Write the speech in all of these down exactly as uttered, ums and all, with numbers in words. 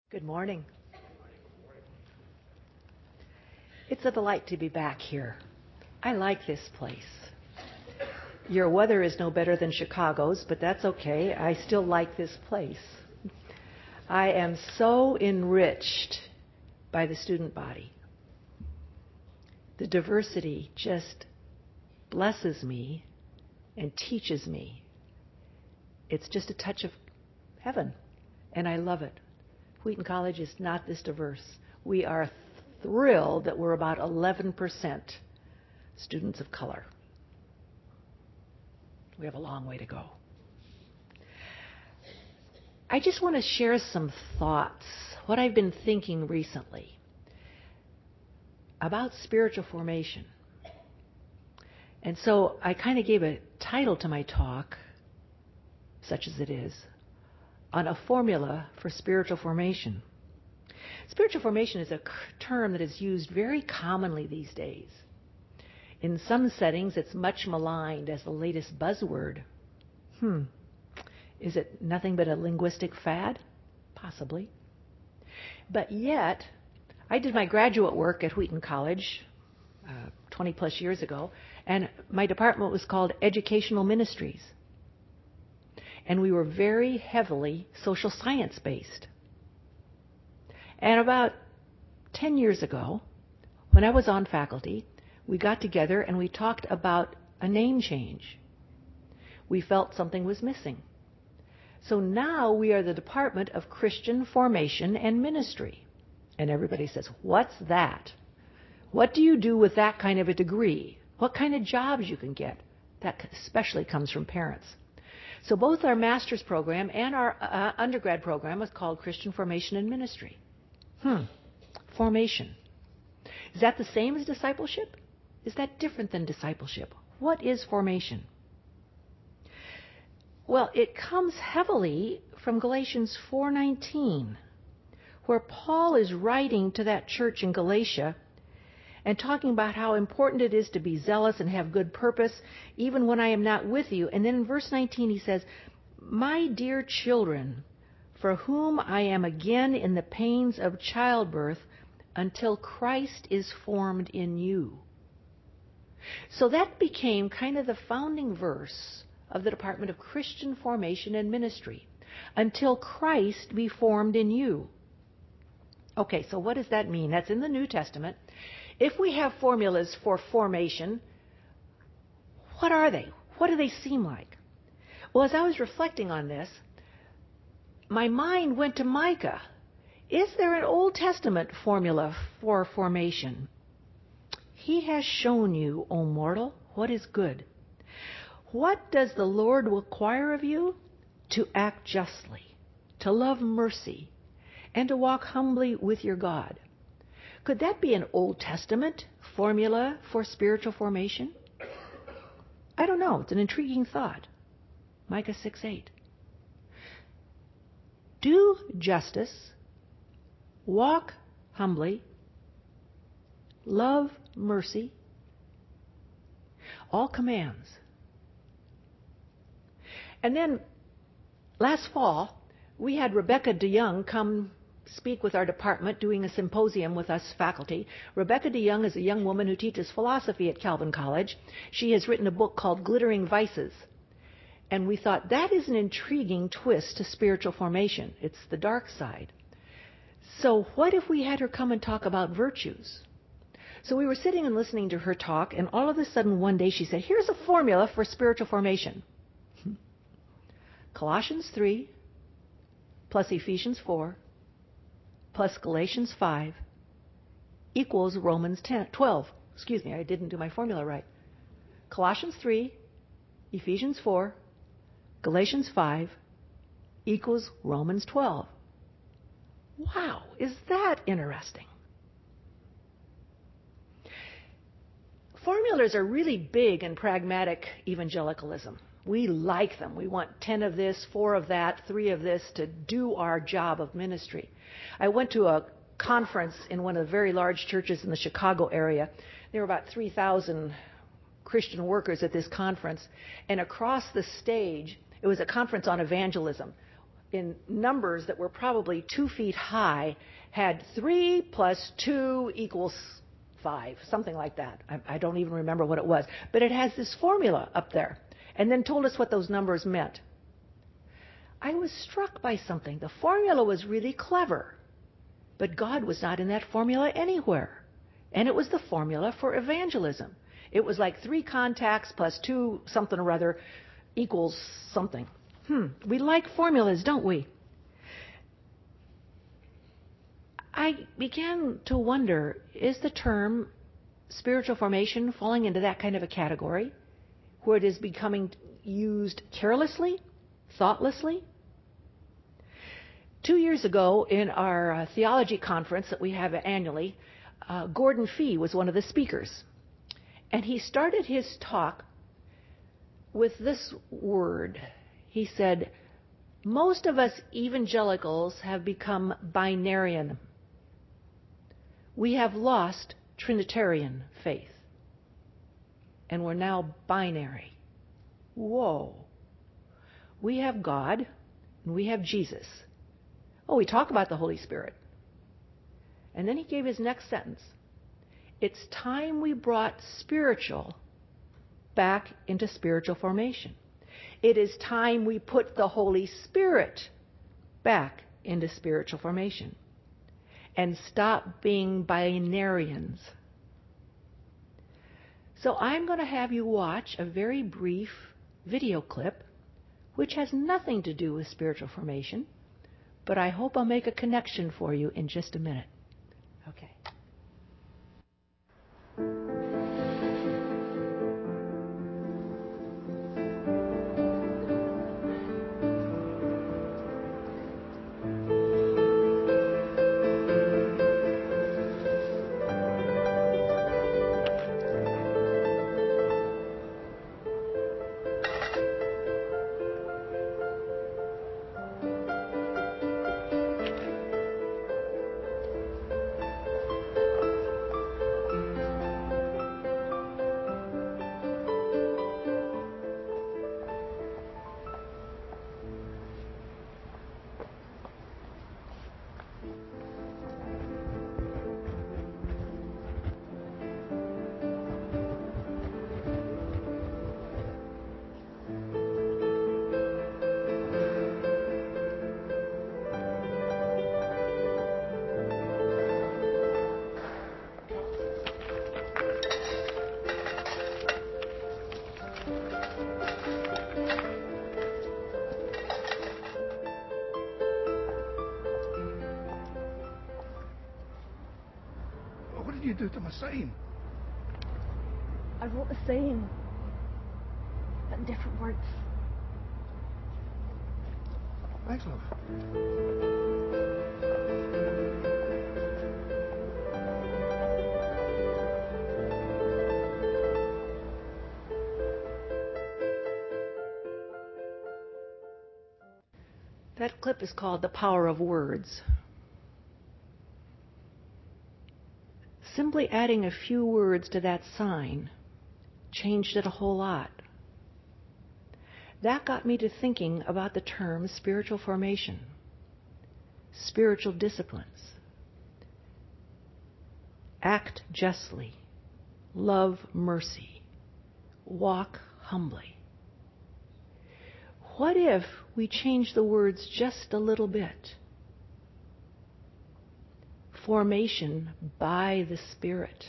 Good morning. It's a delight to be back here. I like this place. Your weather is no better than Chicago's, but that's okay. I still like this place. I am so enriched by the student body. The diversity just blesses me and teaches me. It's just a touch of heaven, and I love it. Wheaton College is not this diverse. We are thrilled that we're about eleven percent students of color. We have a long way to go. I just want to share some thoughts, what I've been thinking recently about spiritual formation. And so I kind of gave a title to my talk, such as it is, on a formula for spiritual formation. Spiritual formation is a term that is used very commonly these days. In some settings, it's much maligned as the latest buzzword. Hmm. Is it nothing but a linguistic fad? Possibly. But yet, I did my graduate work at Wheaton College uh, twenty plus years ago, and my department was called Educational Ministries. And we were very heavily social science based. And about ten years ago, when I was on faculty, we got together and we talked about a name change. We felt something was missing. So now we are the Department of Christian Formation and Ministry. And everybody says, what's that? What do you do with that kind of a degree? What kind of jobs you can get? That especially comes from parents. So both our master's program and our uh, undergrad program is called Christian Formation and Ministry. Hmm. Formation. Is that the same as discipleship? Is that different than discipleship? What is formation? Well, it comes heavily from Galatians four nineteen, where Paul is writing to that church in Galatia and talking about how important it is to be zealous and have good purpose, even when I am not with you. And then in verse nineteen he says, my dear children, for whom I am again in the pains of childbirth, until Christ is formed in you. So that became kind of the founding verse of the Department of Christian Formation and Ministry. Until Christ be formed in you. Okay, so what does that mean? That's in the New Testament. If we have formulas for formation, what are they? What do they seem like? Well, as I was reflecting on this, my mind went to Micah. Is there an Old Testament formula for formation? He has shown you, O mortal, what is good. What does the Lord require of you? To act justly, to love mercy, and to walk humbly with your God. Could that be an Old Testament formula for spiritual formation? I don't know. It's an intriguing thought. Micah six eight. Do justice, walk humbly, love mercy, all commands. And then last fall, we had Rebecca DeYoung come speak with our department, doing a symposium with us faculty. Rebecca DeYoung is a young woman who teaches philosophy at Calvin College. She has written a book called Glittering Vices. And we thought that is an intriguing twist to spiritual formation. It's the dark side. So what if we had her come and talk about virtues? So we were sitting and listening to her talk, and all of a sudden one day she said, here's a formula for spiritual formation. Colossians three plus Ephesians four plus Galatians five equals Romans ten, twelve. Excuse me, I didn't do my formula right. Colossians three, Ephesians four, Galatians five equals Romans twelve. Wow, is that interesting? Formulas are really big in pragmatic evangelicalism. We like them. We want ten of this, four of that, three of this to do our job of ministry. I went to a conference in one of the very large churches in the Chicago area. There were about three thousand Christian workers at this conference. And across the stage, it was a conference on evangelism. in numbers that were probably two feet high had three plus two equals five, something like that. I, I don't even remember what it was. But it has this formula up there, and then told us what those numbers meant. I was struck by something. The formula was really clever, but God was not in that formula anywhere. And it was the formula for evangelism. It was like three contacts plus two something or other equals something. Hmm, we like formulas, don't we? I began to wonder, is the term spiritual formation falling into that kind of a category where it is becoming used carelessly, thoughtlessly? Two years ago in our uh, theology conference that we have annually, uh, Gordon Fee was one of the speakers. And he started his talk with this word. He said, most of us evangelicals have become binarian. We have lost Trinitarian faith. And we're now binary. Whoa. We have God and we have Jesus. Oh, we talk about the Holy Spirit. And then he gave his next sentence. It's time we brought spiritual back into spiritual formation. It is time we put the Holy Spirit back into spiritual formation. And stop being binarians. So I'm going to have you watch a very brief video clip, which has nothing to do with spiritual formation, but I hope I'll make a connection for you in just a minute. Okay. What did you do to my sign? I wrote the same, but in different words. Thanks, love. That clip is called The Power of Words. Simply adding a few words to that sign changed it a whole lot. That got me to thinking about the term spiritual formation, spiritual disciplines. Act justly, love mercy, walk humbly. What if we change the words just a little bit? Formation by the Spirit,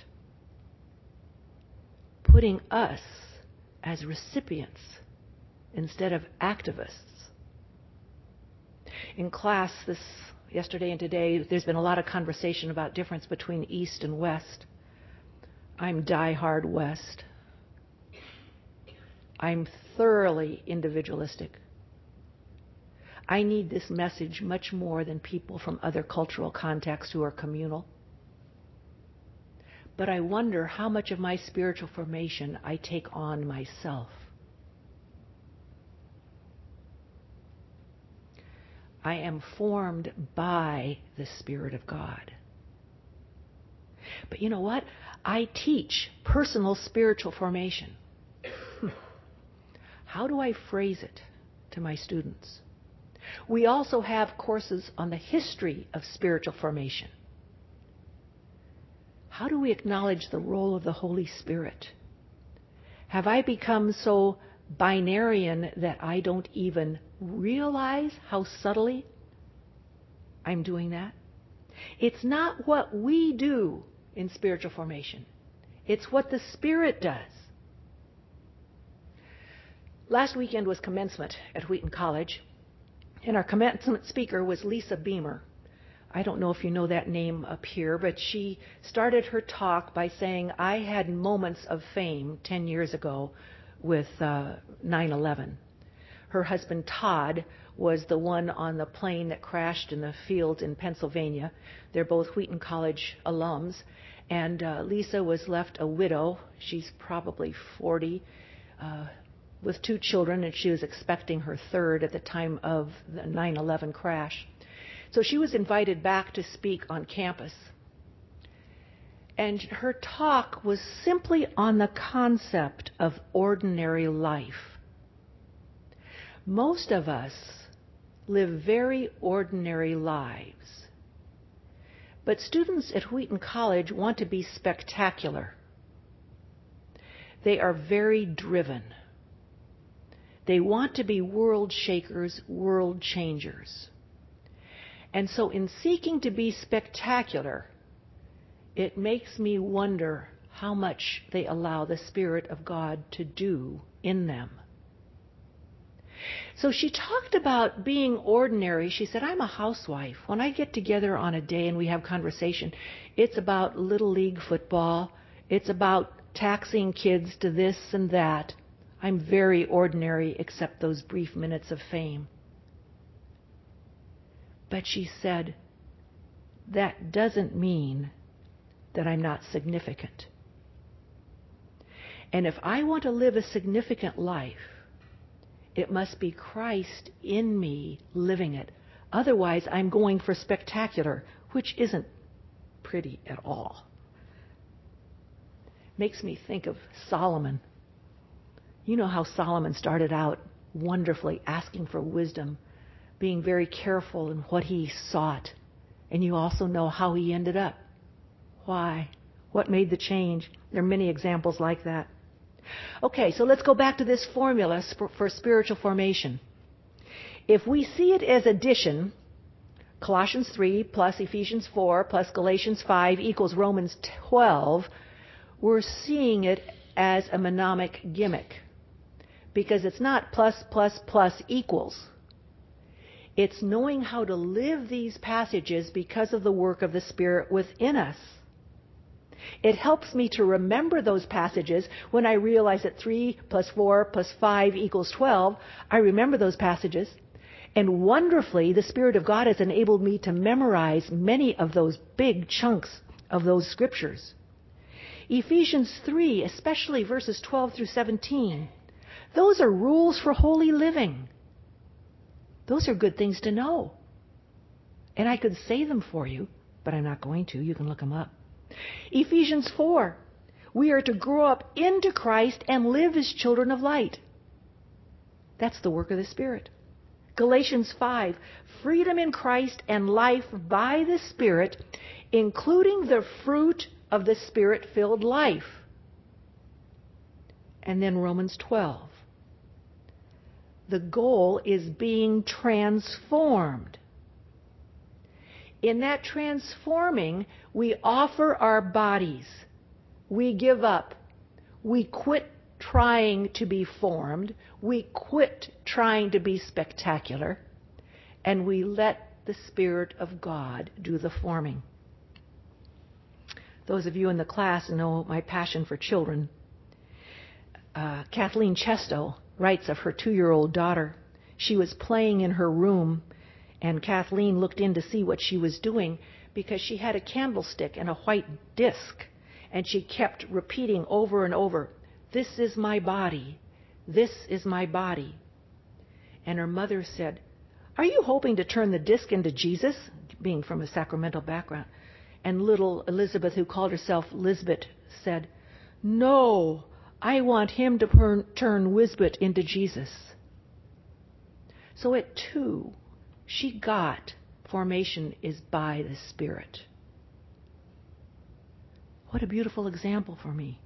putting us as recipients instead of activists. In class this yesterday and today, there's been a lot of conversation about difference between East and West. I'm die-hard West. I'm thoroughly individualistic. I need this message much more than people from other cultural contexts who are communal. But I wonder how much of my spiritual formation I take on myself. I am formed by the Spirit of God. But you know what? I teach personal spiritual formation. How do I phrase it to my students? We also have courses on the history of spiritual formation. How do we acknowledge the role of the Holy Spirit? Have I become so binarian that I don't even realize how subtly I'm doing that? It's not what we do in spiritual formation. It's what the Spirit does. Last weekend was commencement at Wheaton College, and our commencement speaker was Lisa Beamer. I don't know if you know that name up here, but she started her talk by saying, I had moments of fame ten years ago with uh, nine eleven. Her husband, Todd, was the one on the plane that crashed in the field in Pennsylvania. They're both Wheaton College alums. And uh, Lisa was left a widow. She's probably forty, uh, with two children, and she was expecting her third at the time of the nine eleven crash. So she was invited back to speak on campus. And her talk was simply on the concept of ordinary life. Most of us live very ordinary lives. But students at Wheaton College want to be spectacular. They are very driven. They want to be world shakers, world changers. And so in seeking to be spectacular, it makes me wonder how much they allow the Spirit of God to do in them. So she talked about being ordinary. She said, I'm a housewife. When I get together on a day and we have conversation, it's about Little League football. It's about taxing kids to this and that. I'm very ordinary except those brief minutes of fame. But she said, that doesn't mean that I'm not significant. And if I want to live a significant life, it must be Christ in me living it. Otherwise, I'm going for spectacular, which isn't pretty at all. Makes me think of Solomon. You know how Solomon started out wonderfully asking for wisdom, being very careful in what he sought. And you also know how he ended up. Why? What made the change? There are many examples like that. Okay, so let's go back to this formula for spiritual formation. If we see it as addition, Colossians three plus Ephesians four plus Galatians five equals Romans twelve, we're seeing it as a mnemonic gimmick. Because it's not plus, plus, plus equals. It's knowing how to live these passages because of the work of the Spirit within us. It helps me to remember those passages when I realize that three plus four plus five equals twelve. I remember those passages. And wonderfully, the Spirit of God has enabled me to memorize many of those big chunks of those scriptures. Ephesians three, especially verses twelve through seventeen, those are rules for holy living. Those are good things to know. And I could say them for you, but I'm not going to. You can look them up. Ephesians four, we are to grow up into Christ and live as children of light. That's the work of the Spirit. Galatians five, freedom in Christ and life by the Spirit, including the fruit of the Spirit-filled life. And then Romans twelve. The goal is being transformed. In that transforming, we offer our bodies. We give up. We quit trying to be formed. We quit trying to be spectacular. And we let the Spirit of God do the forming. Those of you in the class know my passion for children. Uh, Kathleen Chesto writes of her two-year-old daughter. She was playing in her room, and Kathleen looked in to see what she was doing because she had a candlestick and a white disc, and she kept repeating over and over, "This is my body. This is my body." And her mother said, "Are you hoping to turn the disc into Jesus?" Being from a Sacramento background. And little Elizabeth, who called herself Lisbeth, said, "No, I want him to per- turn Wisbet into Jesus." So it too she got formation is by the Spirit. What a beautiful example for me.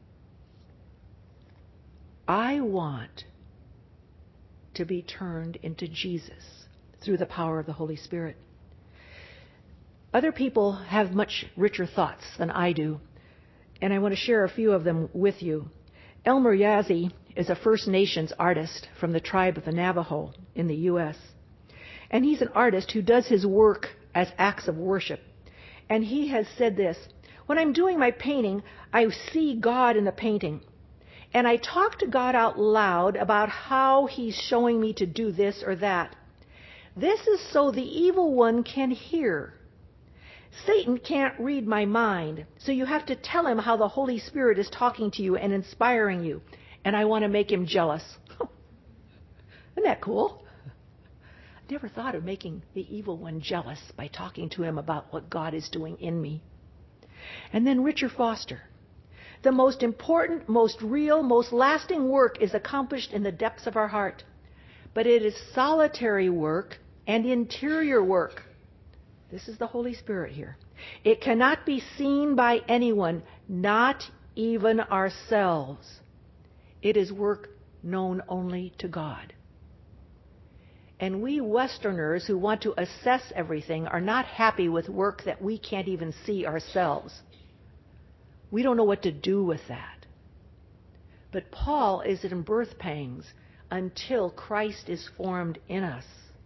I want to be turned into Jesus through the power of the Holy Spirit. Other people have much richer thoughts than I do, and I want to share a few of them with you. Elmer Yazzie is a First Nations artist from the tribe of the Navajo in the U S, and he's an artist who does his work as acts of worship. And he has said this: when I'm doing my painting, I see God in the painting. And I talk to God out loud about how He's showing me to do this or that. This is so the evil one can hear. Satan can't read my mind, so you have to tell him how the Holy Spirit is talking to you and inspiring you. And I want to make him jealous. Isn't that cool? I never thought of making the evil one jealous by talking to him about what God is doing in me. And then Richard Foster. The most important, most real, most lasting work is accomplished in the depths of our heart. But it is solitary work and interior work. This is the Holy Spirit here. It cannot be seen by anyone, not even ourselves. It is work known only to God. And we Westerners who want to assess everything are not happy with work that we can't even see ourselves. We don't know what to do with that. But Paul is in birth pangs until Christ is formed in us.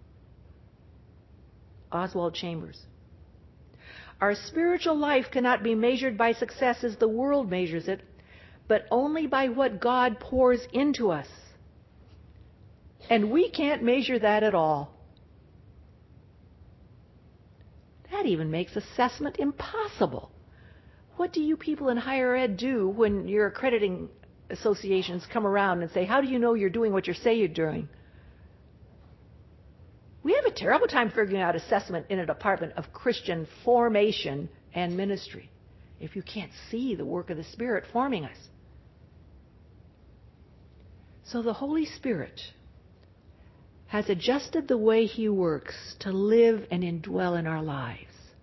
Oswald Chambers. Our spiritual life cannot be measured by success as the world measures it, but only by what God pours into us. And we can't measure that at all. That even makes assessment impossible. What do you people in higher ed do when your accrediting associations come around and say, how do you know you're doing what you say you're doing? We have a terrible time figuring out assessment in a department of Christian formation and ministry if you can't see the work of the Spirit forming us. So the Holy Spirit has adjusted the way He works to live and indwell in our lives.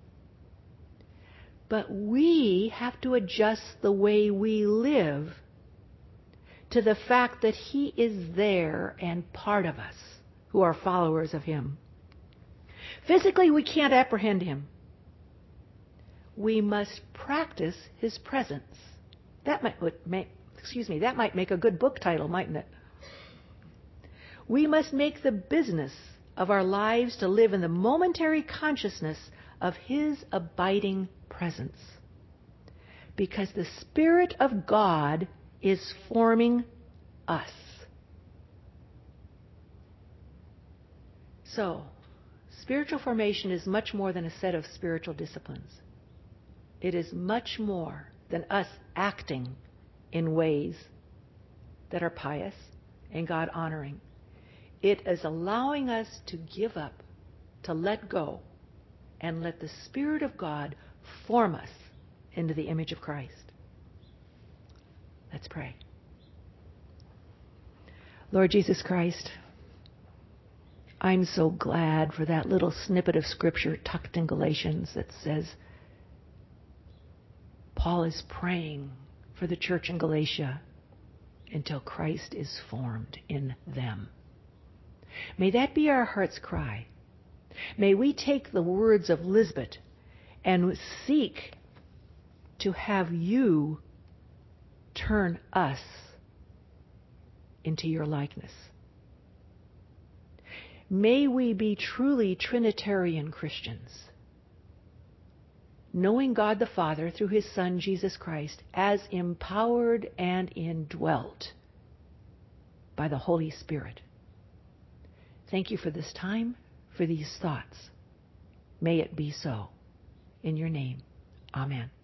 But we have to adjust the way we live to the fact that He is there and part of us who are followers of Him. Physically, we can't apprehend Him. We must practice His presence. That might make, excuse me, that might make a good book title, mightn't it? We must make the business of our lives to live in the momentary consciousness of His abiding presence. Because the Spirit of God is forming us. So, spiritual formation is much more than a set of spiritual disciplines. It is much more than us acting in ways that are pious and God-honoring. It is allowing us to give up, to let go, and let the Spirit of God form us into the image of Christ. Let's pray. Lord Jesus Christ, I'm so glad for that little snippet of Scripture tucked in Galatians that says Paul is praying for the church in Galatia until Christ is formed in them. May that be our heart's cry. May we take the words of Lisbeth and seek to have you turn us into your likeness. May we be truly Trinitarian Christians, knowing God the Father through His Son, Jesus Christ, as empowered and indwelt by the Holy Spirit. Thank you for this time, for these thoughts. May it be so. In your name, amen.